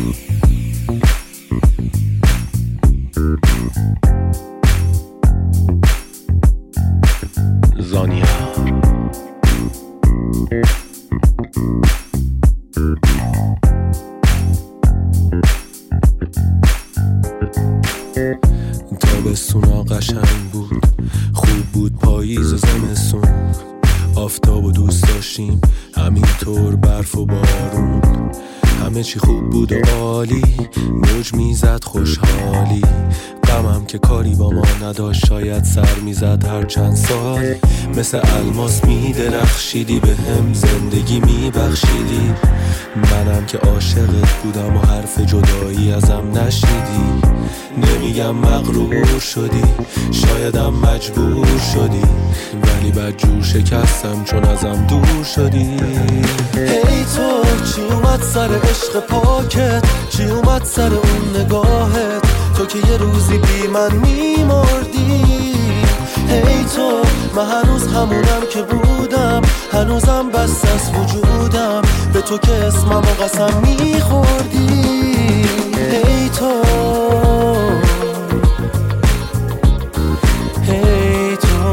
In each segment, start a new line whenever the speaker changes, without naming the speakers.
زانیا تابستونا قشنگ بود، خوب بود پاییز و زمستون، آفتاب و دوست داشتیم همینطور، برف و بارون، همه چی خوب بود و عالی، موج میزد خوشحالی، غمم که کاری با ما نداشت، شاید سر میزد هر چند سال، مثل الماس میدرخشیدی به هم، زندگی میبخشیدی، منم که عاشقت بودم و حرف جدایی ازم نشنیدی، نمیگم مغرور شدی، شایدم مجبور شدی، ولی بدجور شکستم چون ازم دور شدی. هی تو چی اومد سر عشق پاکت، چی اومد سر اون نگاهت، تو که یه روزی بی من میمردی. هی تو من هنوز همونم که بودم، هنوزم بس از وجودم، به تو که اسمم و قسم میخوردی. هی تو هی تو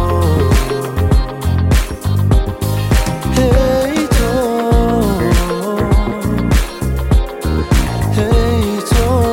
هی تو هی تو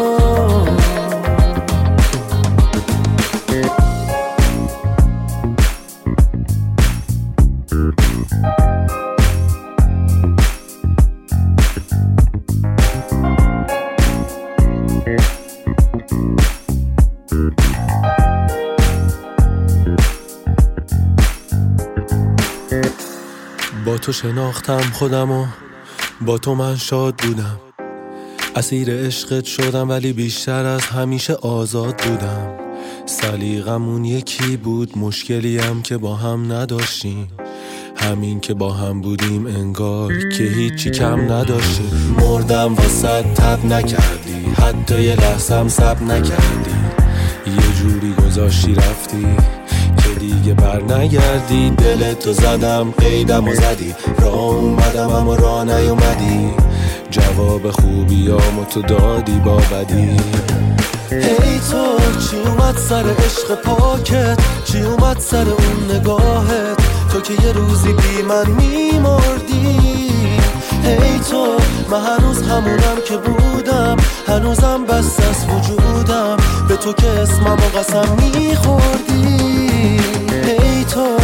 با تو شناختم خودمو، با تو من شاد بودم، اسیر عشقت شدم ولی بیشتر از همیشه آزاد بودم. سلیقمون یکی بود، مشکلی هم که با هم نداشتیم، همین که با هم بودیم انگار که هیچی کم نداشتیم. مردم واسه تب نکردی، حتی یه لحظم سب نکردی، یه جوری گذاشتی رفتی که دیگه بر نگردی. دلتو زدم قیدم و زدی، راه اومدم اما راه نیومدی، جواب خوبیامو تو دادی با بدی. هی تو چی اومد سر عشق پاکت، چی اومد سر اون نگاهت، تو که یه روزی بی من میمردی. هی تو من هنوز همونم که بودم، هنوزم بس از وجودم، به تو که اسمم و قسم میخوردی. هی تو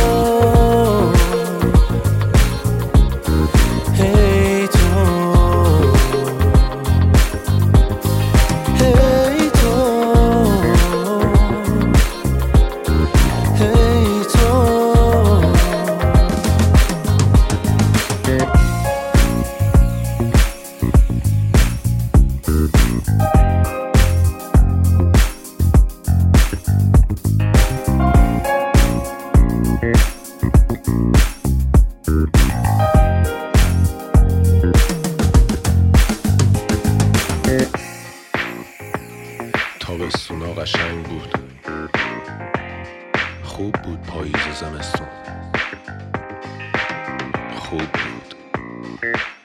هی تو هی تو هی تو تابستونا قشنگ بود، خوب بود پاییز و زمستون، خوب بود.